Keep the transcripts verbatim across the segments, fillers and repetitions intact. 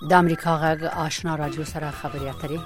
د امریکا غږ آشنا رادیو سره خبرې اترې.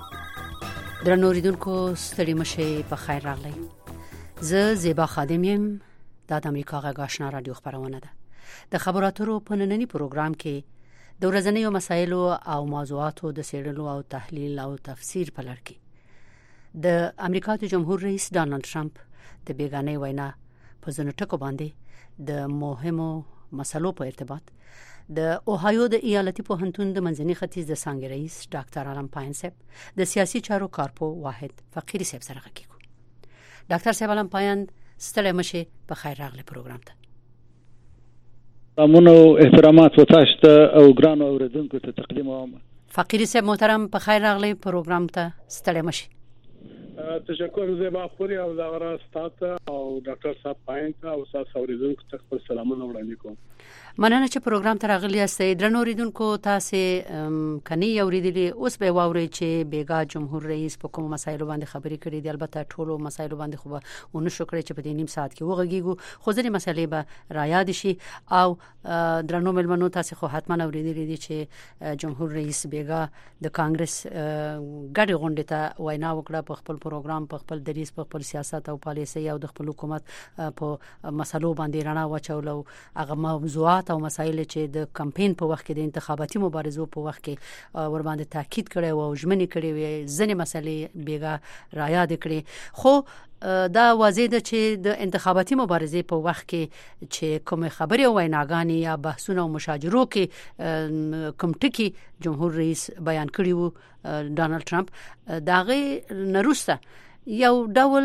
درنو اوریدونکو ستړي مشئ، په خیر راغلی. زه زیبا خادم یم. دا د امریکا غږ آشنا رادیو خبرونه ده. د خبرو اترو په نننی پروګرام کې د ورځنیو مسایلو او موضوعاتو د څېړلو او تحلیل او تفسیر په لړ کې د امریکا د جمهور رئیس ډانلډ ټرمپ د بیګانۍ وینا په ځینو ټکو باندې د مهمو مسلو په ارتباط د اوهایو د ایالتي پوهنتون د منځني ختیځ د څانګې رئیس ډاکټر علم پاین صاحب د سیاسي چارو کارپو واحد فقیری صاحب سره غږیږو. ډاکټر صاحب علم پاین، ستړي مشئ، په خیر راغلی پروګرام ته. سلامونه او احترامات وتاش ته او ګرانو اوریدونکو ته تقدیم کوم. فقیری صاحب محترم، په خیر راغلی پروګرام ته. ستړي مشئ. تشکر زیبا خوري او دا غره ستاسو او ډاکټر صاحب پاین ته او تاسو اوریدونکو ته خپل سلامونه وړاندې کوم. مننه چې پروګرام ته راغلی یاستئ. درنو اوریدونکو، تاسو کني اوریدلی اوس به واورئ چې بیګا جمهور رئیس په کوم مسایلو باندې خبرې کړې دي. البته ټولو مسایلو باندې خو ونه شو کړی چې په دې نیم ساعت کې وغږیږو، خو ځینې مسایلې به را یاد شي. او درنو ملمنو، تاسو خو حتما اوریدلی دي چې جمهور رئیس بیګا د کانګرس ګډ غونډې ته وینا وکړه په خپل پروګرام، په خپل دریځ، په خپل سیاست او پالیسي او د خپل حکومت په مسلو باندې رڼا واچولو. هغه موضوعات او مسایل چې د کمپاین په وخت کې د انتخاباتي مبارزو په وخت کې ور باندې تاکید کړي او ژمنې کړي وي، ځینې مسلې بیګا را یاد کړي. خو دا واضح ده چې د انتخاباتي مبارزې په وخت کې چې کوم خبرې او ویناګانې یا بحثونه او مشاجرو کې کوم ټکي جمهور رئیس بیان کړي وو ډانلډ ټرمپ، داغه نروسته یو ډول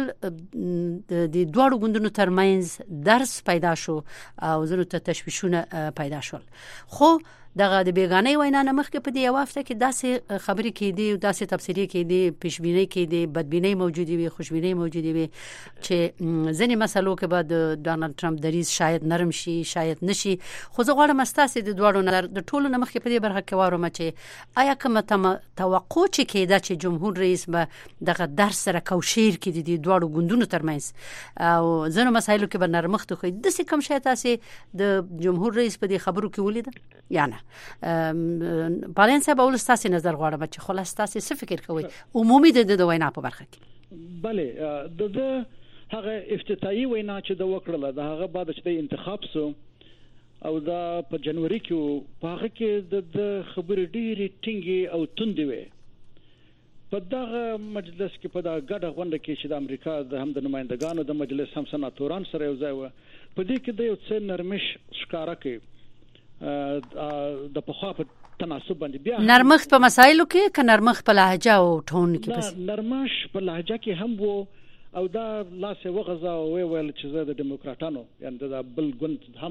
د دوړو غوندونو ترمنځ درس پیدا شو او زړه ته تشویشونه پیدا شول. خو دغه د بیګانۍ وینا نه مخکې په دې یو هفته کې داسې خبرې کېدې او داسې تفسیرې کېدې، پیشبینۍ کېدې، بدبینۍ موجودې وي، خوشبینۍ موجودې وي چې ځینې مسلو کې به د ډانلډ ټرمپ دریځ شاید نرم شي، شاید نشي. خو زه غواړم ستاسو د دوړو نظر د ټولو نه مخکې په دې برخه کې واورم چې آیا کومه توقع چې کېده چې جمهور رئیس به دغه درس سره کوشیر کړي د دوړو غوندونو ترمنځ او ځینو مسایلو کې به نرمښت وکړي، د څه کوم شی تاسو د جمهور رئیس په دې خبرو کې ولید یا نه؟ پالین صاحب، اول ستاسو نظر غواړم چې خلاص تاسو څه فکر کوئ عمومي د د وینا په برخه کې؟ بله، د هغه افتتاحي وینا چې د وکړه د هغه بعد چې د انتخاب سو او دا په جنوري کې په هغه کې د خبرې ډېرې ټینګې او توندې وي. په دغه مجلس کې په دا ګډه غونډه کې چې د امریکا د هم د نمائندګانو د مجلس هم سناتوران سره یو ځای و، په دې کې د یو څه نرمش ښکارا کوي د پخوا په تناسب باندې. بیا نرمښت په مسایلو کې که نرمښت په لهجه او ټون کې؟ پس نرمش په لهجه کې هم وو او دا لاس وغځا او ویل چې زه د دیموکراتانو یعنی د بل ګوند هم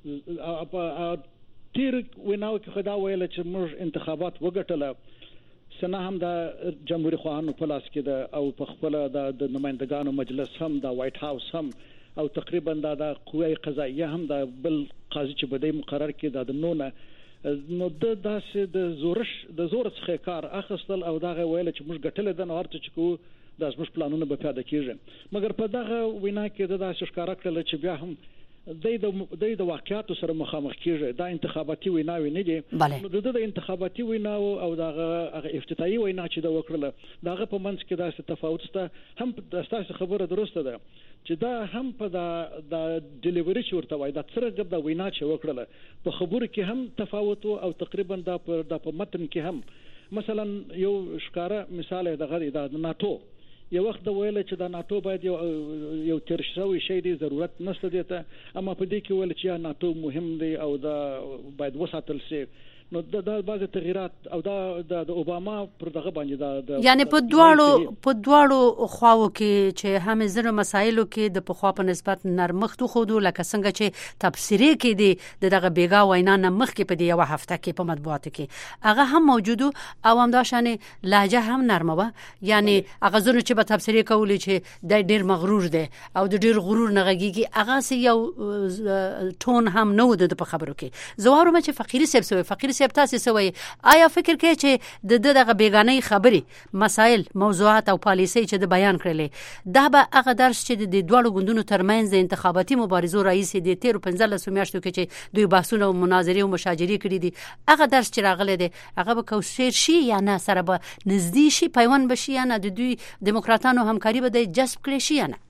تیر ویناو کې خدا ویل چې موږ انتخابات وګټله، سنا هم د جمهوریت خواهانو په لاس کې ده او په خپل د نمائندګانو مجلس هم د وایټ هاوس هم او تقریبا دا د قوه قضاییه هم د بل قاضي چې بده مقرر کړي د نونه نو د داسې د زورش د زور څخه کار اخستل او دا ویل چې موږ ګټل د نورته چې کو د زموږ پلانونه به پیاده کیږي. مګر په دغه وینا کې د داسې ښکارا کړل چې بیا هم د د د واقعیت سره مخامخ کیږي. دا انتخاباتي ویناوي نه دي، نو د د انتخاباتي ویناو او دغه افتتاحي وینا چې دا وکړه دغه په منځ کې داسې تفاوت شته. هم د تاسو خبره درسته ده چې دا هم په د د ډیلیوري چې ورته وای دا څرګند د وینا چې وکړه په خبرو کې هم تفاوت او تقریبا د په متن کې هم. مثلا یو ښکارا مثال د غری د ناتو یو وخت د ویل چې د ناتو باید یو یو تیر شوی شی دی، ضرورت نشته دی ته، اما په دې کې ویل چې ناتو مهم دی او دا باید وساتل شي. نو د د بعض تغیرات او دا د اوباما پر دغه باندې دا یعنی په دواړو په دواړو خواو کې چې هم زره مسایلو کې د پخوا په نسبت نرمښت خو لکه څنګه چې تفسیری کې دی دغه بیګا وینا نه مخ کې په دی یو هفته کې په مطبوعاتو کې هغه هم موجود او هم دا شانه لهجه هم نرمه و. یعنی هغه زره چې په تفسیری کولې چې د ډیر مغرور دی او د ډیر غرور نه غږیږي، هغه سي یو ټون هم نو د په خبرو کې. زوارو مچ فقيري سب سو فقيري صاحب تاسو سوي آیا فکر کوي چې د دغه بیگانه خبري مسائل موضوعات او پالیسي چې د بیان کړلې دا به هغه درس چې د دوه غوندونو ترمنځ د انتخاباتي مبارزو رئیس د تیر پنځلس میاشتو کې چې دوی بحثونه او مناظرې او مشاجرې کړې دي هغه درس چې راغلی دی هغه به کوشیر شي یا نه سره به نږدې شي پیوند بشي یا نه د دوی دیموکراتانو همکاري به د جذب کړي شي یا نه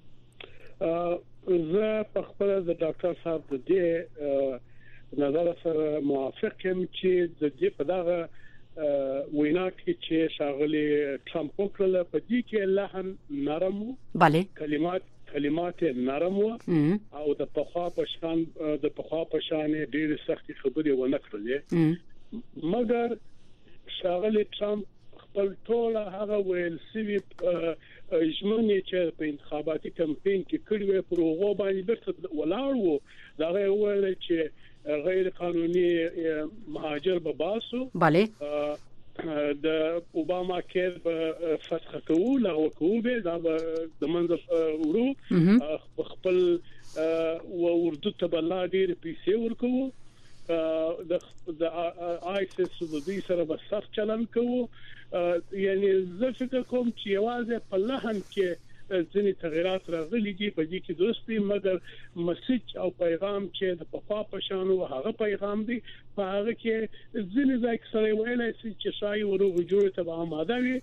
زه په خپل د ډاکټر صاحب د دې نظر سره موافق یم چې د دې په دغه وینا کې چې شاغلي ټرمپ وکړل په دې کې لحن نرم bale کلمات کلمات نرم او د پخوا په شان د پخوا په شان ډېر سخت خبرې ونه کړلې مګر شاغلي ټرمپ خپل ټول هغه ویل سوي ژمنې چې په انتخاباتي کمپاین کې کړې وې پر هغه باندې درته ولاړ وو دا ویل چې غیر قانوني مهاجر به باسو bale د اوباما کېر په فتح کوو لا وکوو به دا د منځ ورو خپل و اردو ته بل ډېر پیسې ورکوو د د آیسس د دې سره به سخت چلن کوو یعنی زه فکر کوم چې یوازې په لحن کې ځینې تغیرات راغلي دي په دې کې دوستي مګر مسج او پیغام چې د پخوا په شان او هغه پیغام دی په هغه کې ځینې ځای کې سره ویلای شي چې شای ورو جوړ ته آماده وي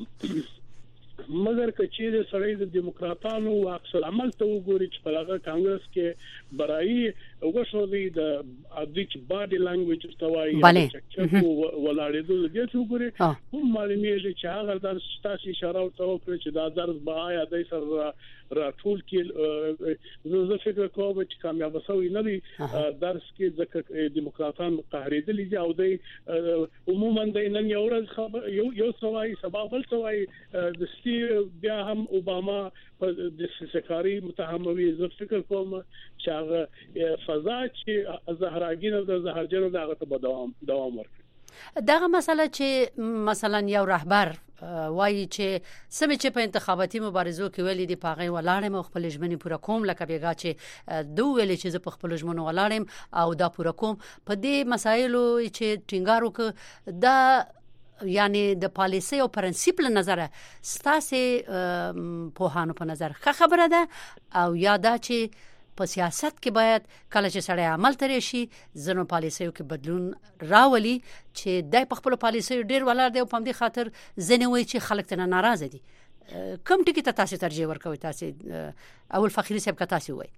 مګر کچې د سړی د دیموکراتانو عکس العمل ته وګوري چې په هغه کانګرس کې برایي وګوري د ادیچ باډي لانګویج توایي چې ولاړېدل دې څه وګوري هم معلومیږي چې هغه د تاسو اشاره وکړه چې دا درس به آیا د سر راټول کې زه فکر کوم چې کامیاب شوی نه دي درس کې ځکه دیموکراتان قهرېدل دي او د عموما د نن یو ورځ خبر یو یو سوای سبب بل سوای د سی بیا هم اوباما په د سکاري متهموي زه فکر کوم چې هغه فضا چې زهراګینه د زهرجنو دغه ته دوام دوام ورکړي دغه مسله چې مثلا یو رهبر وایي چې سمې چې په انتخاباتي مبارزو کې ویلي دي پاغې ولاړم او خپل ژمنې پوره کوم لکه بیګا چې دوه ویلي چې زه په خپل ژمنو ولاړم او دا پوره کوم په دې مسایلو چې ټینګار وکړ دا یعنی د پالیسي او پرنسپل نظر ستاسو په هانو په نظر ښه خبره ده او یاده چې په سیاست کې باید کله چې سړی عمل ترې شي زنو پالیسیو کې بدلون راولي چې دای په خپل پالیسیو ډیر ولر دی او په دې خاطر ځنه وي چې خلک ته ناراضه دي کوم ټکی ته تاسو ترجیح ورکوي تاسو اول فخری صاحب کا تاسو وای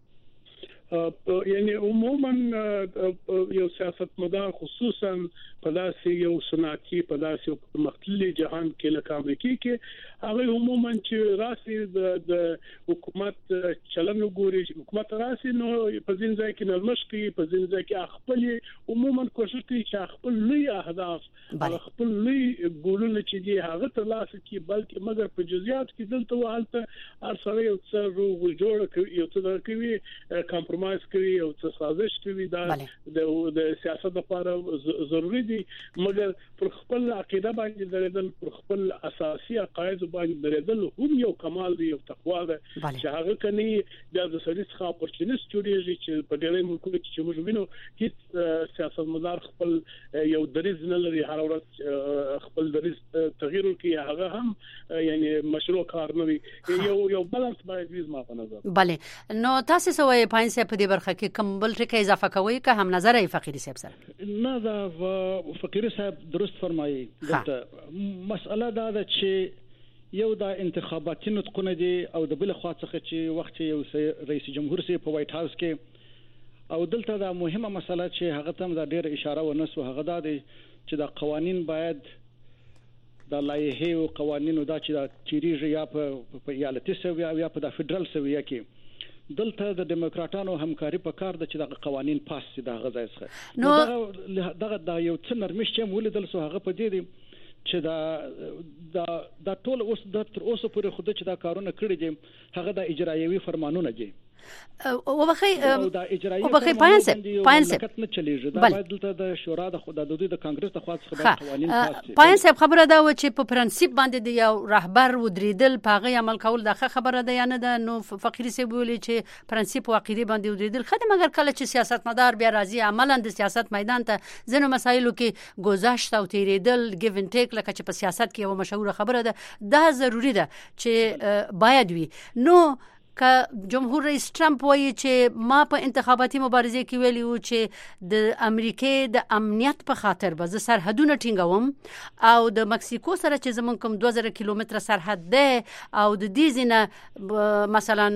یعنی عموما یو سیاستمدار خصوصا په داسې یو صنعتي په داسې مختلفي جهان کې لکه امریکا کې هغه عموما چې راسي د حکومت چلن وګوري حکومت راسي نو په ځین ځای کې نرمش کوي په ځین ځای کې خپل عموما کوشش کوي چې خپل لوی اهداف خپل لوی ګولونه چې دي هغه تر لاسه کې بلکې مګر په جزئیات کې دلته وحالته ارسله یو څه روغ جوړ کوي یو څه کوي کمپرمایز کوي او څه سازش کوي دا د سیاست لپاره ضروری دي مګر پر خپل عقیده باندې درېدل پر خپل اساسي عقاید باندې درېدل هم یو کمال دی یو تقوا ده چې هغه کني د سړي څخه اپورچونیست جوړیږي چې په ډېرې ملکونو کې چې موږ وینو هیڅ سیاستمدار خپل یو دریز نه لري هر ورځ خپل دریز تغییر کوي هغه هم یعنی مشروع کار نه وي یو یو بالانس باید وي ما په نظر bale نو تاسو سوې پاینسه په دې برخه کې کوم بل ټکی اضافه کوي که هم نظر ای فقيري صاحب سره نه دا فقيري صاحب درست فرمایي دلته مسأله دا ده چې یو د انتخاباتي نطقونه دي او د بل خوا څخه چې وخت یو رئیس جمهور سي په وایټ هاوس کې او دلته دا مهمه مسله چې هغه تم دا ډېر اشاره ونسو هغه دا دي چې دا قوانين باید د لایحه او قوانینو دا چې دا چیرې یا په ایالتي سوي یا په د فدرال سوي کې دلته د دیموکراتانو همکاري په کار د چې د قوانين پاس دي د غځای څخه نو دغه د یو څه نرمش چې مولیدل سو هغه په دې دي چې دا د د ټول اوس د تر اوسه پورې خود چې دا کارونه کړی دي هغه د اجرایوي فرمانونه دي وبخي او وبخي پاینسه پاینسه نه چلیږي دا باید دلته د شورا د خدای د دوی د کانګرس د خاص خبر قوانين خاص پاینسه خبره دا و چې په پرنسيپ باندې د یو رهبر ودریدل پاغه عمل کول د خبره ده یا نه ده. نو فقيري سي ویلي چې پرنسيپ او عقيده باندې ودریدل خدای مګر کله چې سیاستمدار بیا راځي عملاً د سیاست میدان ته ځنه مسایلو کې گذشت او تیریدل ګیو ان ټیک لکه چې په سیاست کې یو مشهور خبره ده دا ضروری ده چې باید وي. نو که جمهور رئیس ټرمپ وایي چې ما په انتخاباتي مبارزه کې ویلی و چې د امریکای د امنیت په خاطر به زه سرحدونه ټینګوم او د مکسیکو سره چې زمونږ کوم دوه زره کیلومتره سرحد ده او د دې ځینه مثلا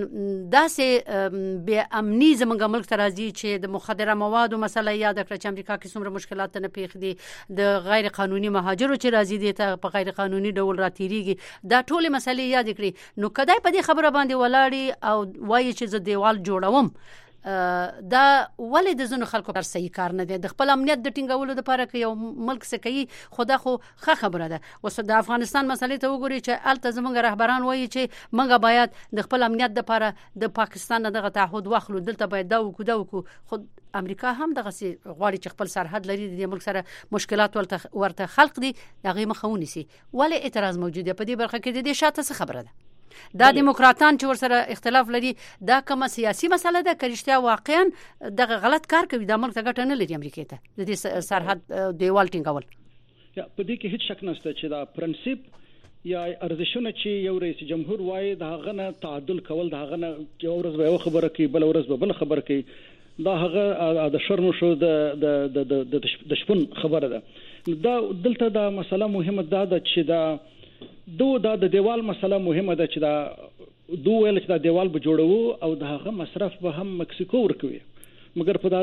داسې بې امني زمونږ ملک ته راځي چې د مخدره موادو مسله یاد کړه چې امریکا کې څومره مشکلات نه پیښ دي د غیر قانوني مهاجرو چې راځي دي ته په غیر قانوني ډول راتېریږي دا ټول مسلې یاد کړي. نو کدای په دې خبره باندې ولاړی او وایي چې زه دیوال جوړوم دا ولې د زنو خلکو پر صحیح کار نه دی. د خپل امنیت د ټینګولو لپاره کې یو ملک څه کوي خدا خو ښه خبره ده. اوس د افغانستان مسلې ته وګوري چې الته زمونږ رهبران وایي چې موږ باید د خپل امنیت لپاره د پاکستان دغه تعهد واخلو دلته باید دا وکړو دا وکړو. خو امریکا هم دغه سي غواړي چې خپل سرحد لري د ملک سره مشکلات ورته خلق دي دغه مخاوني سي. ولې اعتراض موجود دی په دې برخه کې؟ د دې شاته څه خبره ده؟ دا دیموکراتان چې ورسره اختلاف لري دا کومه سیاسي مسله ده کریشتیا واقعا دغه غلط کار کوي د ملک ته ګټه نه لري امریکا ته د دې سرحد دیوال ټینګول. یا په دې کې هیڅ شک نشته چې دا پرنسيپ یا ارزښونه چې یو رئیس جمهور وایي دا غنه تعادل کول دا غنه یو ورځ به خبره کوي بل ورځ به بل خبره کوي دا هغه د شرم شو د د د د شپون خبره ده. دا دلته دا مسله مهمه ده چې دا دو دا د دیوال مسله مهمه ده چې دا دوه ویل چې دا دیوال به جوړو او دا هغه مصرف به هم مکسیکو ورکوي مګر په دا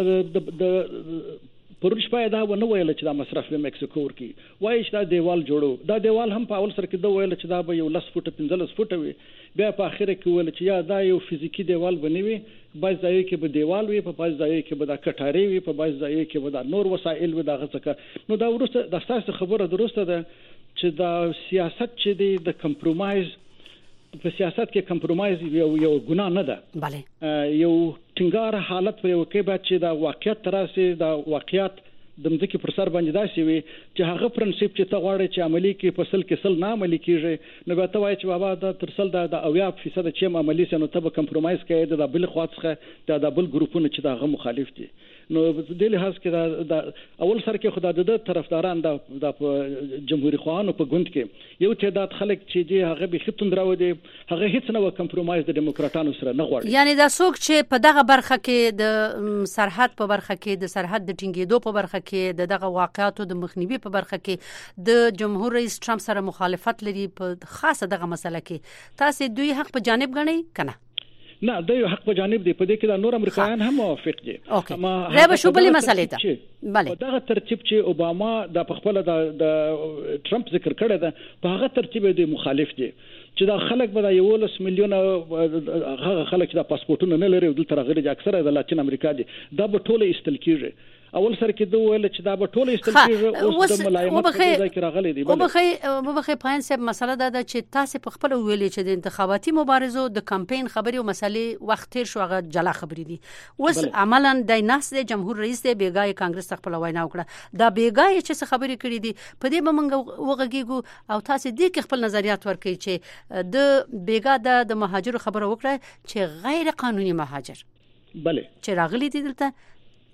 د پرش پای دا ونه ویل چې دا مصرف به مکسیکو ورکوي وایي چې دا دیوال جوړو. دا دیوال هم په اول سر کې دوه ویل چې دا به یو لس فوټه پنځلس فوټه وي بیا په اخر کې ویل چې یا دا یو فزیکی دیوال بنوي بعض ځای کې به دیوال وي په بعض ځای کې به دا کټاری وي په بعض ځای کې به دا نور وسایل وي دا غڅکه. نو دا ورسته د تاسو خبره درسته ده چې دا سیاست چې دی د کمپرومایز په سیاست کې کمپرومایز یو یو ګناه نه ده. bale یو ټینګار حالت پر یو کې بعد چې دا واقعیت تراسي دا واقعیت د مځکې پر سر باندې داسي وي چې هغه پرنسيپ چې ته غواړې چې عملی کې فصل کې سل نه عملی کیږي نو به ته وایې چې بابا دا ترسل دا اویا فیصد چې عملی سي نو ته به کمپرومایز کوي د بل خواڅخه د بل ګروپونو چې دا غو مخالف دي. نو د لحاظ کې دا اول سر کې خدای د طرفداران د جمهوریت خوانو په ګوند کې یو تعداد خلک چې دی هغه به خپل دراو دي هغه هیڅ نه کمپرومایز د دیموکراتانو سره نه غواړي. یعنی دا څوک چې په دغه برخه کې د سرحد په برخه کې د سرحد د ټینګېدو په برخه کې دغه واقعاتو د مخنیوي په برخه کې د جمهور رئیس ټرمپ سره مخالفت لري په خاصه دغه مسله کې تاسو دوی حق په جانب غنئ کنه؟ نه د یو حق په جانب دی په دې کې د نور امریکایان هم موافق دي. اما رابه شو بلې مسلې ته bale دا ترتیب چې اوباما د خپل د ټرمپ ذکر کړی ده په هغه ترتیب دی مخالف دي چې دا خلک به د یو لس میلیون هغه خلک چې د پاسپورتونو نه لري دلته راغلي چې اکثره د لاتین امریکا دي دا به ټوله استل کیږي. اول سر کې دوه ویل چې دا به ټوله استل کیږي اوس د ملایمت ځای کې راغلي دي. او بخې او بخې پاین صاحب مسله دا ده چې تاسو په خپل ویلې چې د انتخاباتي مبارزو د کمپاین خبري او مسلې وخت تیر شو هغه جلا خبري دي اوس عملاً د ناس د جمهور رئیس د بیګای کانګرس خپل وینا وکړه دا بیګای چې خبري کړې دي په دې به موږ وغږیږو او تاسو دې کې خپل نظریات ورکړئ چې د بیګا د مهاجر خبره وکړه چې غیر قانوني مهاجر bale چې راغلي دي دلته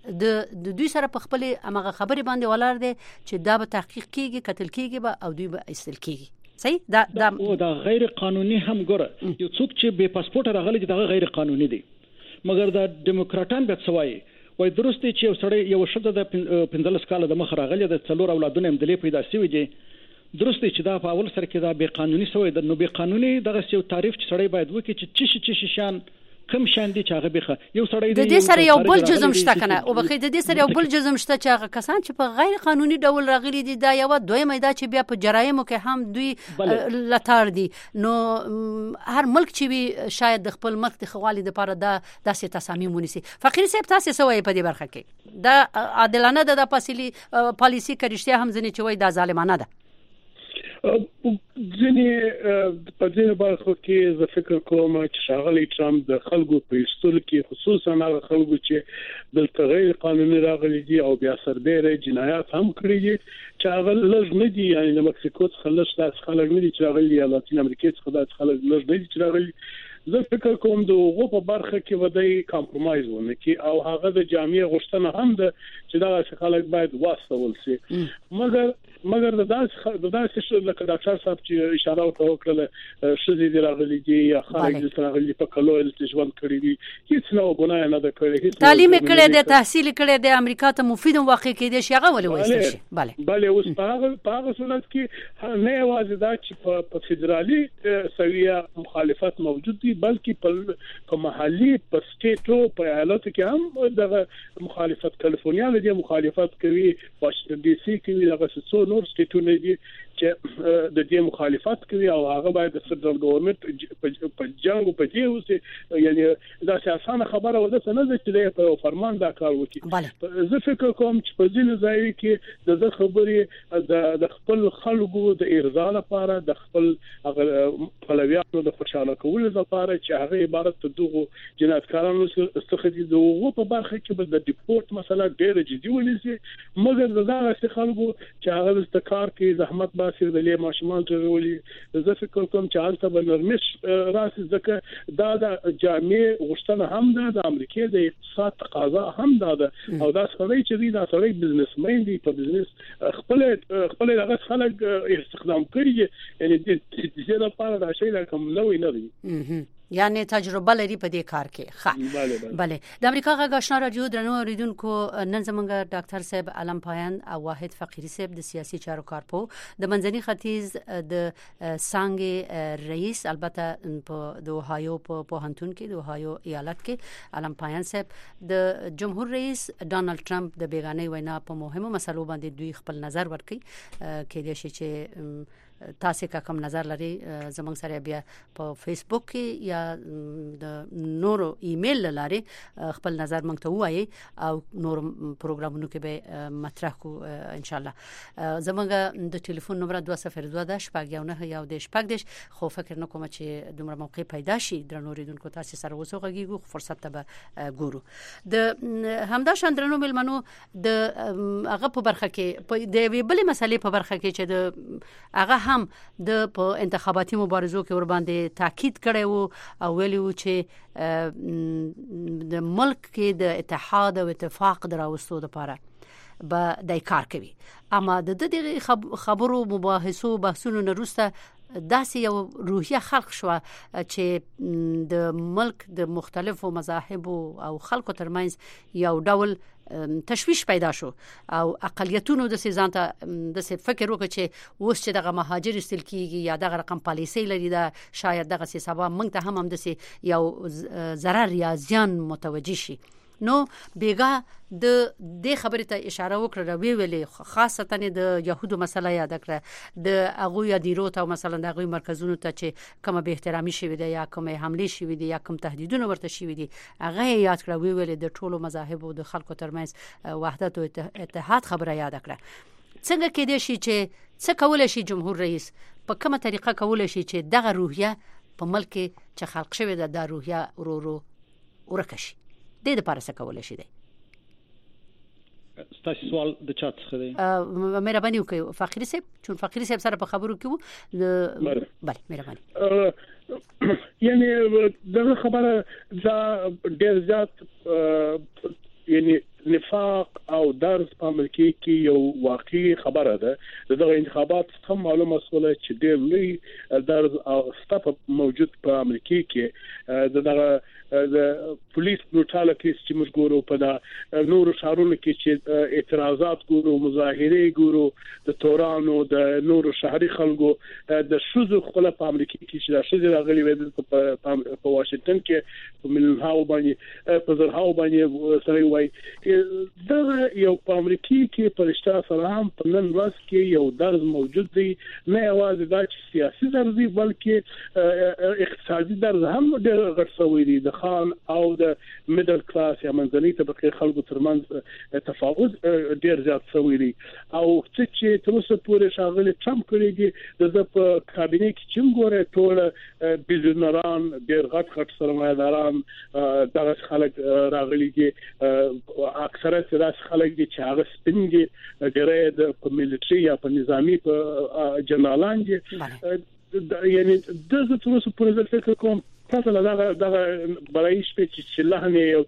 د دوی سره په خپل امغه خبرې باندې ولر دي چې دا به تحقیق کیږي قتل کیږي به او دوی به استل کیږي صحیح دا دا او دا غیر قانوني هم ګره یو څوک چې به پاسپورت راغلی دا غیر قانوني دي مګر دا دیموکراتان به څوایي وای درسته چې یو سړی یو شته د پنځلس کال د مخ راغلی د څلور اولادونه هم دلې پیدا شوی دي درسته چې دا په اول سر کې دا به قانوني سوی د نو به قانوني دغه یو تعریف چې سړی باید وکړي چې چی چی چی شان کم شان دي چې هغه بخه یو سړی د دې سره یو بل جزم شته کنه او بخې د دې سره یو بل جزم شته چې هغه کسان چې په غیر قانوني ډول راغلي دي دا یو دویمه دا چې بیا په جرایمو کې هم دوی لټار دي نو هر ملک چې وي شاید د خپل ملک د خوالي لپاره دا داسې تصامیم ونیسي. فقیر صاحب تاسو سوې په دې برخه کې دا عادلانه ده د پاسيلي پالیسي کریشته هم ځنه چې وای دا ظالمانه ده. ځینې په ځینې برخو کې زه فکر کوم چې ښاغلی ټرمپ د خلکو په ایستلو کې خصوصا هغه خلکو چې دلته غیر قانوني راغلي دي او بیا سربېره جنایات هم کړی دي چې هغه لږ نه دي، یعنی د مکسیکو څخه لږ تاسو خلک نه دي چې راغلي یا لاتین امریکا څخه د خلک لږ نه دي چې راغلي. زه فکر کوم د هغو په برخه کې ودی کمپرمایز ونه کی او هغه د جامعي غوښتنه هم ده چې دا خلک باید واستول شي. مګر مګر د داس د داس څه لکه ډاکټر صاحب چې اشاره وکړه شذې دی راغلي دي یا خارج د راغلي په کلو د ژوند کړی دي، هیڅ نو ګناه نه ده کړې، تعلیم کړي د تحصیل کړي د امریکا ته مفید واقع کېدی شي هغه ولې وایي شي. bale bale اوس په هغه په هغه صورت کې نه یوازې دا چې په فدرالي سویه مخالفت موجود دي بلکې په محلي په سټیټو په ایالتو کې هم د مخالفت کالیفورنیا د مخالفت کوي، واشنگټن ډي سي کوي، هغه څو نور سټیټونه دي چې د دې مخالفت کوي او هغه باید د فدرال ګورنمنت په جنگ په دې اوسه، یعنی دا اساسه خبره وده څه نه ده چې په فرمان دا کار وکړي. زه فکر کوم چې په ځینې ځای کې د خبرې د خپل خلکو د ارضا لپاره د خپل پلویانو د خوشاله کولو لپاره چې هغه عبارت دغه جنایتکارانو څخه دي دغه په برخه کې د ډیپورت مسله ډېر جدي ونیسي، مګر دا څه خلکو چې هغه د کار کې زحمت باسي د لې ماشومان ته ولي زه فکر کوم چې حالت به نرمش راسي ځکه دا د جامع غوښتنه هم ده، د امریکا د اقتصاد تقاضا هم ده او دا څنګه چې دا سړی بزنسمن دی په بزنس خپل خپل هغه خلک استخدام کړي، یعنی د دې لپاره دا شی لا کوم نوې نه دی، یعنی تجربه لري په دې کار کې. ښه bale د امریکا غږ آشنا رادیو درنو اوریدونکو، نن زمونږ ډاکټر صاحب علم پایان او واحد فقیری صاحب د سیاسي چارو کارپو د منځني ختیځ د څنګه رئیس البته په د اوهایو په پوهنتون کې د اوهایو ایالت کې علم پایان صاحب د جمهور رئیس ډانلډ ټرمپ د بیگانه وینا په مهمو مسلو باندې دوی خپل نظر ورکړي کې د شي چې تاسو کا کوم نظر لري زمونږ سره بیا په فیسبوک کې یا د نورو ایمیل لاري خپل نظر مونږ ته وایي او نور پروګرامونو کې به مطرح کو ان شاء الله. زمونږ د ټلیفون نمبر دوه صفر دوه د شپږ یو نه یو د شپږ دیش، خو فکر نه کوم چې دومره موقع پیدا شي درنو ریدونکو تاسو سره وسوغږیږو، فرصت ته به ګورو. د همدا شاندرنو ملمنو د هغه په برخه کې د ویبلې مسلې په برخه کې چې د هغه هم د په انتخاباتي مبارزو کې ور باندې تاکید کړی وو او ویلی وو چې د ملک کې د اتحاد او اتفاق دراوستو لپاره به د کار کوي. اما د دې خبرو مباحثو بحثونو نه وروسته داسې یو روحیه خلق شو چې د ملک د مختلفو مذاهب او خلکو ترمنځ یو ډول تشویش پیدا شو او اقلیتونو د سيزانته د فکر وکړي چې اوس چې دغه مهاجر استل کیږي یا دغه رقم پالیسي لري دا شاید دغه سبب موږ ته هم هم د یو ضرر یا زیان متوجي شي. نو بیګا د دې خبرې ته اشاره وکړه وی ویلې خاصه د يهودو مسله یاد کړه د هغه یادیرو ته مثلا د هغه مرکزونو ته چې کومه به احترامي شوی دی یا کومه حمله شوی دی یا کوم تهدیدونه ورته شوی دی هغه یاد کړه وی ویلې د ټولو مذاهب او د خلکو ترمنځ وحدت او اتحاد خبره یاد کړه. څنګه کې دی شي چې څه کول شي جمهور رئیس په کومه طریقه کول شي چې دغه روحیه په ملک چې خلق شوی ده د روحیه ورورو ورکشي د دې لپاره څه کول شي دی؟ ستاسو سوال د چا څخه دی؟ مهرباني وکړئ فقیری صاحب، چون فقیری صاحب سره په خبرو کې وو. بله مهرباني. یعنی دغه خبره دا ډېر زیات یعنی نفاق او درس په امریکا کې یو واقعي خبره ده. دغه انتخابات هم معلومه شوه چې ډېر لوی درس او ستاپ موجود په امریکا کې دغه د پولیس بروټالیټیز چې موږ ګورو په دا نورو شهرونو کې چې اعتراضات ګورو، مظاهره ګورو د تورانو د نورو شهري خلکو د شوزو خپل په امریکا کې چې د شوزو راغلي وې په واشنگټن کې په ملنهاو باندې په زرهاو باندې سره وای دغه یو په امریکا کې پرشتہ سره هم په نن ورځ کې یو درز موجود دی، نه یوازې دا چې سیاسي درز دی بلکې اقتصادي درز هم ډېر غټ شوی دی. د خان او د میډل کلاس یا منځنۍ طبقه خلکو ترمنځ تفاوت ډېر زیات شوی دی. او چې تر اوسه پورې ښاغلي ټرمپ کړی دی د په کابینه کې چې ګوره ټول بیلیونران ډېر غټ غټ سرمایه‌داران دغه خلک راغلي دي، اکثره داسې خلک دي چې هغه سپین دي، ډېر د ملټري یا په نظامی په جنرالان دي. یعنی د تر اوسه پورې فکر کوم تاسو له دغه دغه برای شپې چې لهنه یو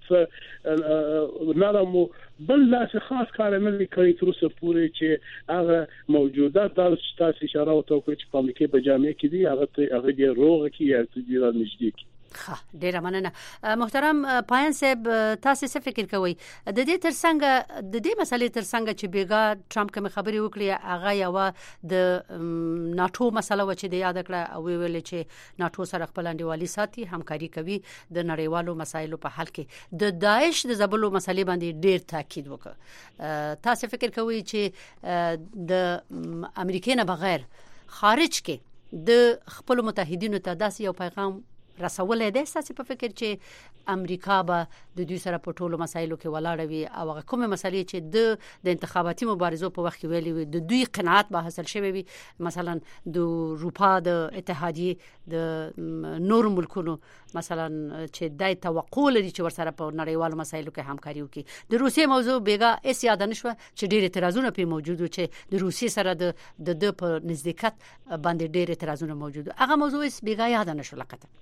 څه نارمو بل لاس خاص کار نه لري تر اوسه پورې چې هغه موجودات تاسو تاسو اشاره وکړئ چې په امریکا په جامعه کې دي، هغه هغه دی روغ کې یا تدبیر نشدي کی. ها ډیره مننه محترم پایان صاحب، تاسو څه فکر کوئ د دې ترڅنګ د دې مسلې ترڅنګ چې بیګا ټرمپ کوم خبري وکړي هغه یو د ناتو مسله و چې د یاد کړه او ویل چې ناتو سره خپل انډیوالي ساتي، همکاري کوي د نړیوالو مسایلو په حل کې، د داعش د زبلو مسلې باندې ډیر تاکید وکړ. تاسو فکر کوئ چې د امریکا نه بغیر خارج کې د خپل متحدینو ته داسې یو پیغام رسولای دی؟ تاسو په فکر چې امریکا به د دوی سره په ټولو مسایلو کې ولاړ وي او هغه کومه مسلې چې د د انتخاباتي مبارزو په وخت کې ویلي وي د دوی قناعت به حاصل شوی وي، مثلا د اروپا د اتحادیه د نور ملکونو مثلا چې دای توقع لري چې ورسره په نړیوالو مسایلو کې همکاري وکړي. د روسیې موضوع بیګا اس یاد نشو چې ډېر اعتراضونه په موجود و چې د روسیې سره د د په نزدېکت باندې ډېر اعتراضونه موجود، هغه موضوع اس بیګا یاد نشو لکه.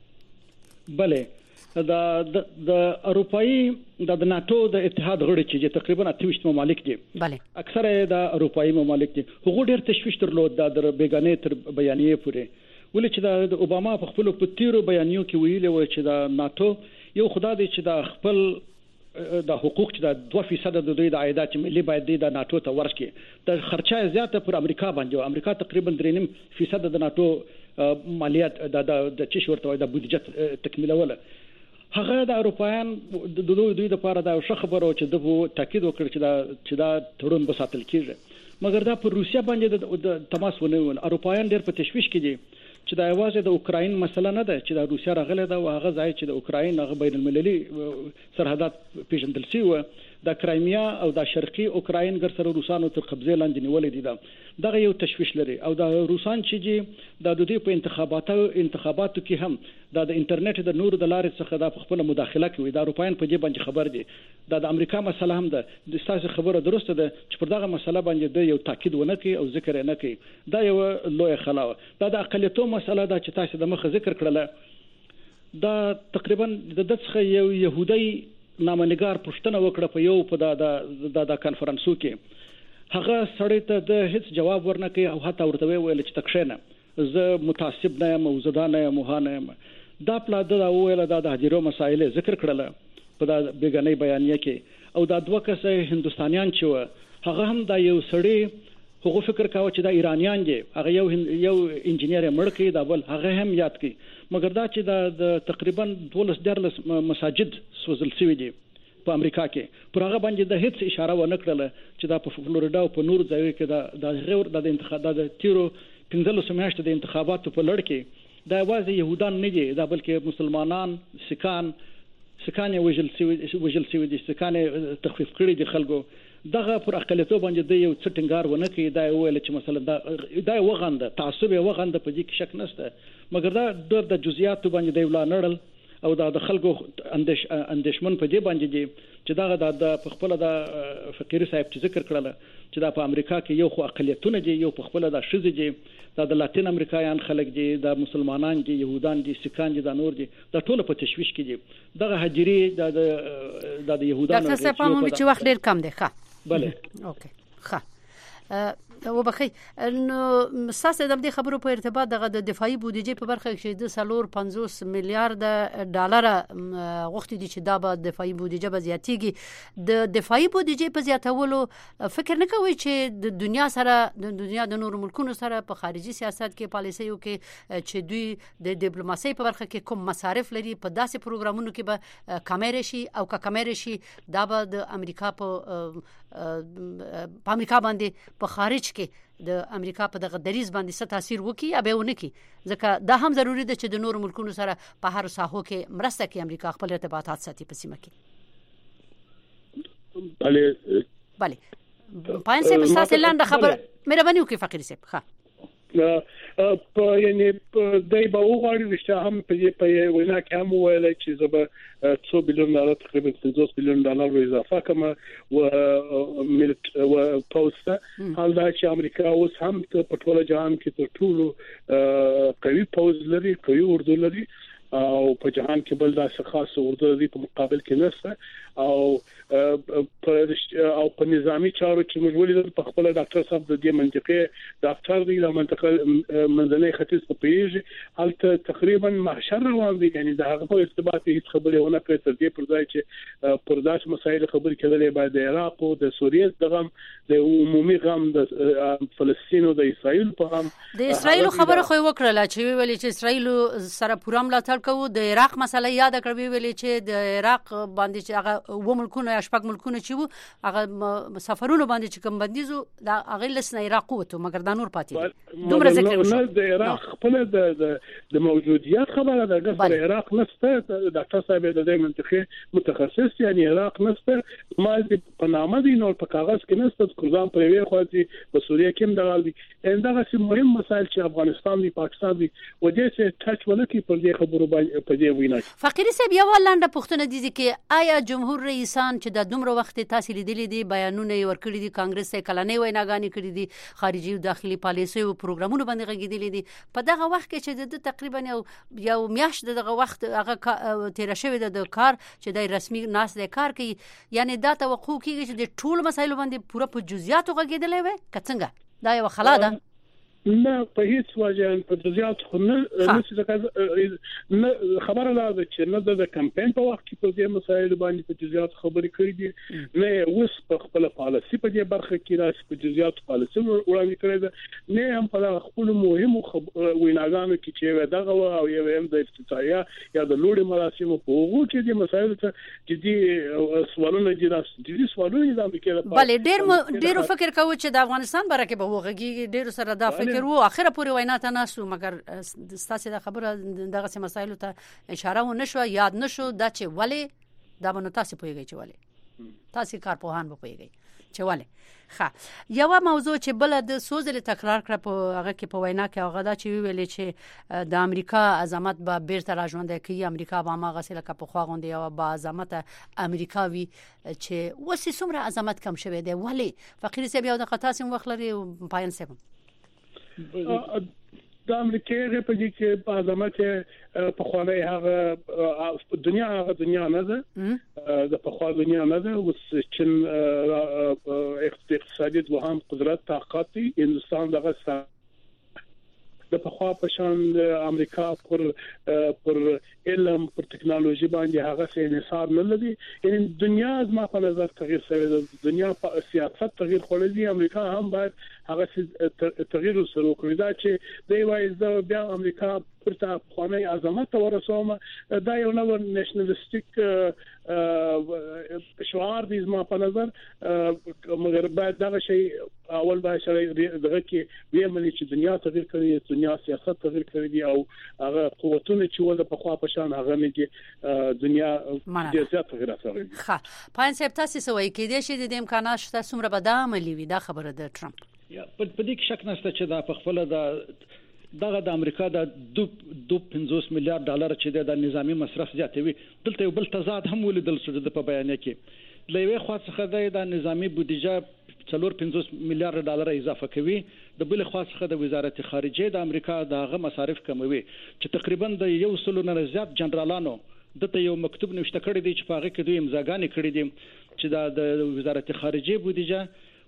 بله د د اروپאי د ناتو د اتحاد غړي چې تقریبا اته ممالک دي، بله اکثره د اروپאי ممالک دي، هغه ډېر تشویش درلود د بیگانې تر بیانیه پورې، ولې چې د اوباما په خپل په تیرو بیانیو کې ویلي و چې د ناتو یو خدای دی چې د خپل د حقوق چې د دوه فیصد د دوی د عایدات ملي باید د ناتو ته ورکړي، د خرچه زیاته پر امریکا باندې، امریکا تقریبا درې نیم فیصد د ناتو مالیات د د چش ورته د بودیجه تکمیلوله. هغه د اروپایان د دوی دوی د لپاره دا ښه خبره و چې د تاکید وکړ چې دا چې دا تړون به ساتل کیږي، مګر دا پر روسیا باندې د تماس ونه ول. اروپایان ډېر په تشویش کې دي چې دا یوازې د اوکراین مسله نه ده چې د روسیا راغله دا هغه ځای چې د اوکراین هغه بین المللي سرحدات پیژندل شي و د کرایمیا او د شرقي اوکراین ګر سره روسانو تر قبضه لاندې نیولې دي. دا دغه یو تشویش لري او د روسان چې د دوی په انتخاباتو انتخاباتو کې هم د انټرنیټ د نور د لارې څخه د خپل مداخله کوي. د اروپایان په دې باندې خبر دي، د امریکا مسله هم ده، د ستاسو خبره درسته ده چې پر دغه مسله باندې د یو تاکید ونه کوي او ذکر نه کوي. دا یو لوی خلاوه. دا د اقلیتو مسله ده چې تاسو د مخه ذکر کړله. دا تقریبا د دغه یو يهودي نامنګار پښتنه وکړه په یو په د د کانفرنسو کې، هغه سړی ته د هیڅ جواب ورنکړي او حتی ورته ویل چې تکښنه زه متعصب نه یم او زدانه یم مهانه یم. دا پلا د ویل دا د هجرو مسایل ذکر کړله په د بیگانې بیانیه کې، او دا دوه کسه هندستانیان چې هغه هم دا یو سړی هغه فکر کاوه چې دا ایرانیان دي، هغه یو یو انجنیر مړ کړي، دا بل هغه هم یاد کړي، مګر دا چې د تقریبا دولس درلس مساجد سوزل شوی دي په امریکا کې، پر هغه باندې د هیڅ اشاره ونه کړله چې دا په فلوریدا او په نور ځایونو کې دا د غیر د انتخابات د تیرو پنځلس میاشتې د انتخاباتو په لړ کې دا یوازې يهودان نه دي، دا بلکې مسلمانان، سکان سکان وجل سوي وجل سوي دي، سکان تخفیف کړي دي خلکو. دغه پر اقلیتو باندې د یو څټنګار ونه کې دا ویل چې مثلا دا دا وغنده تعصب وغنده په دې کې شک نشته، مګر دا د جزئیات باندې دی ولا نړل او دا د خلکو اندیش اندیشمن په دې باندې دي چې دا د خپل د فقیر صاحب چې ذکر کړل چې دا په امریکا کې یو خو اقلیتونه دي، یو په خپل د شذ دي، دا د لاتین امریکایان خلک دي، دا مسلمانان دي، يهودان دي، سکان دي، دا نور دي، دا ټول په تشويش کې دي. دغه هجري د د يهودانو د څه په مو چې وخت ډیر کم دی. ښه بله اوکې ښه وبخي نو ساسه د دې خبرو په ارتباط د دفاعي بودیجې په برخه کې د سلور پنځوس میلیارډ ډالر غوښتي دي چې دا به دفاعي بودیجه به زیاتیږي د دفاعي بودیجې په زیاتولو فکر نه کوي چې د دنیا سره د دنیا د نور ملکونو سره په خارجي سیاست کې پالیسیو کې چې دوی د ډیپلوماسي په برخه کې کوم مصارف لري په داسې پروګرامونو کې به کمر شي او کا کمر شي دا به د امریکا په په امریکا باندې په خارج کې د امریکا په دغه دریز باندې څه تاثیر وکړي یا به ونه کړي ځکه دا هم ضروری ده چې د نور ملکونو سره په هر ساحو کې مرسته کوي امریکا خپل ارتباطات ساتي په سیمه کې. بله بله پاین صاحب تاسو لاندې خبر مهرباني وکړئ فقیر صاحب. ها په یعنی دای په وګړي رښتیا هم په په وینا کې هم ویل چې زبر څو بلیون ډالر تقریبا پنځوس بلیون ډالر اضافه کوم او ملت او پوسټ حال دا چې امریکا اوس هم په ټول جهان کې تر ټولو قوي پوز لري قوي اردو لري او په جهان کې بل داسې خاص اردو لري په مقابل کې نشته او او په نظامی چارو چې موږ ولیدل په خپل ډاکټر صاحب د دې منطقې ډاکټر دی د منطقه منځنۍ ختیځ په پیژ حالت تقریبا محشر روان دي یعنی د هغه په ارتباط هیڅ خبرې ونه کړې تر دې پر ځای چې پر داسې مسایل خبرې کېدلې باید د عراق او د سوریې د غم د عمومي غم د فلسطین او د اسرائیل په غم د اسرائیل خبره خو وکړه چې ویلي چې اسرائیل سره پوره ملاتړ کوي د عراق مسله یاد کړې ویلي چې د عراق باندې چې هغه و ملکونه شپږ ملکونه چې وو هغه سفرونه باندې چې کوم بندیزو دا هغه لسنه عراق وته مګر دا نور پاتې دومره ذکر وشو د عراق خپل د د موجودیت خبره ده د عراق نسته ډاکټر صاحب د دې منطقه متخصص یعنی عراق نسته ما په نامه دي نور په کاغذ کې نسته کوزان په وی خو چې په سوریه کې مدغال دي اندغه سم مهم مسایل چې افغانستان دی پاکستان دی و دې چې ټچ ولکې پر دې خبرو باندې په دې وینا فقیر صاحب یو لاندې پښتنه دي چې آیا جمهور رئیسان چې د دومره وخت تاسو لیدلې دي بیانونه ورکړي دي کانګرس ته کلنې ویناګانی کړې دي خارجي او داخلي پالیسي او پروګرامونه باندې غږیدلې دي په دغه وخت کې چې د تقریبا یو یو میاشت دغه وخت هغه تیر شوی د کار چې د رسمي ناس د کار کوي یعنی دا توقع کیږي چې د ټول مسایلو باندې پوره په جزئیات غږیدلې وي کڅنګه دا یو خلا ده نه په هیڅ وجه په جزئیات خو نه نه خبره لا ده چې نه د کمپاین په وخت کې په دې مسایلو باندې په جزئیات خبرې کړې دي نه اوس په خپل پالیسي په دې برخه کې راځي په جزئیات پالیسي وړاندې کړې ده نه هم په خپل مهمو ویناګانو کې چې دغه او یو هم د افتتاحیه یا د لوړ مراسمو په وګړو کې دې مسایلو ته جدي سوالونه دي راځي جدي سوالونه د امریکا لپاره بل ډېر ډېر فکر کوي چې د افغانستان برکه به وګړي ډېر سره دا فکر وو اخره پورې وینا ته ناسو مګر ستاسو د خبره دغه مسایلو ته اشاره و نشو یاد نشو دا چې ولی دا بنو تاسو پوهیږئ چې ولی تاسو کارپوهان به پوهیږئ چې ولی ښه یو موضوع چې بل د سوزل تکرار کړ په هغه کې په وینا کې هغه دا چې ویلې چې د امریکا عظمت به بیرته راژوندې کوي امریکا به ما غسل کا په خوا غونډي او با عظمت امریکاوي چې وسې څومره عظمت کم شوه دی ولی فقیر صاحب یو د قطاسم وخلري پاین صاحب د امریکای ریپبلیک په عظمت په خوانه هغه دنیا هغه دنیا نه ده د په خوا دنیا نه ده او چې اقتصادي دوام قدرت طاقت هندستان دغه د په خوا په شان امریکا پر پر علم پر ټکنالوژي باندې هغه څه انحصار نه لري یعنی دنیا از ما په نظر تغیر شوی د دنیا په سیاست تغیر خوري دي امریکا هم باید هغه تغیر وسره کوي دا چې دی وایي د بیا امریکا پرته خانه عظمت ورسوم دا یو نو نېشنلیستیک شعار دي زما په نظر مګر باید دا شی اول باید دغه کې ویمني چې دنیا تغیر کوي دنیا سیاست تغیر کوي دي او هغه قوتونه چې ول په خوا په شان هغه نه کې دنیا ډېر زیات تغیر راوړي ښه پاین صاحب تاسو سوي کې دي چې د امکانات شته څومره به د عملی وي دا خبره ده ټرمپ یا په دې کې شک نشته چې دا په خپل د دغه د امریکا د دوه پنځوس میلیارډ ډالر چې د نظامی مصرف زیاتوي دلته یو بل تضاد هم ولیدل شو د په بیان کې لوي خو څخه د نظامی بودیجه څلور پنځوس میلیارډ ډالر اضافه کوي د بل خو څخه د وزارت خارجه د امریکا دغه مصارف کموي چې تقریبا د یو سلو نه زیات جنرالانو دته یو مکتوب نوشته کړی دی چې په هغه کې دوی امضاګانې کړې دي چې د وزارت خارجه بودیجه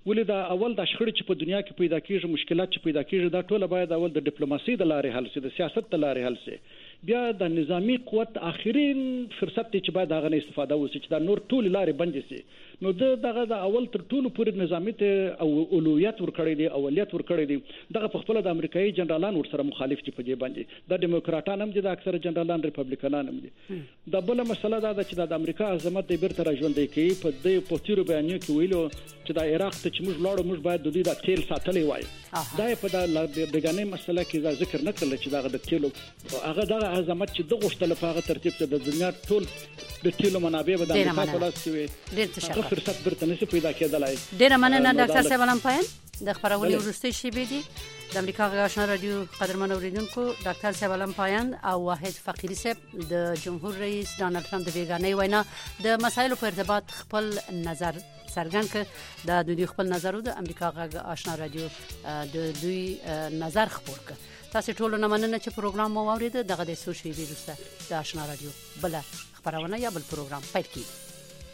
ولې دا اول د شخړې چې په دنیا کې پیدا کیږي مشکلات چې پیدا کیږي دا ټول باید اول د ډیپلوماسي د لارې حل شي د سیاست د لارې حل شي بیا د نظامی قوت اخرین فرصت چې باید هغه نه استفاده وشي چې دا نور ټول لارې بند شي نو دغه د اول تر ټولو پورې نظامی ته او اولویت ورکړی دی اولیت ورکړی دی دغه په خپل د امریکایي جنرالان ورسره مخالف چې په دې باندې د دیموکراتان هم دي د اکثر جنرالان ریپبلیکنان هم دي د بل مسله دا ده چې د امریکا عظمت د بیرته راژوندې کوي په دې پوتیرو بیانیو کې ویلو چې د عراق ته چې موږ لاړو موږ باید د دې د تیل ساتلې وای دا په د بیگانه مسله کې ذکر نه کړل چې دا د تیلو هغه دغه عظمت چې د غوښتل په هغه ترتیب ته د دنیا ټول د تیلو منابع به د امریکا په لاس کې وي ډېر تشکر فرصت برته نشي پیدا کېدلای ډېر مننه ډاکټر صاحب علم پایان د خبرونې ورستي شیبې دي د امریکا غږ آشنا رادیو قدرمن اوریدونکو ډاکټر صاحب علم پایان او واحد فقیری صاحب د جمهور رئیس ډانلډ ټرمپ د بیگانه وینا د مسایلو په ارتباط خپل نظر څرګند کړ د دوی خپل نظر د امریکا غږ آشنا رادیو د دوی نظر خبر کړ تاسو ټول نه مننه چې پروګرام مو واورید دغه د سوشي ویروسه د آشنا رادیو بل خبرونه یا بل پروګرام پیل کړئ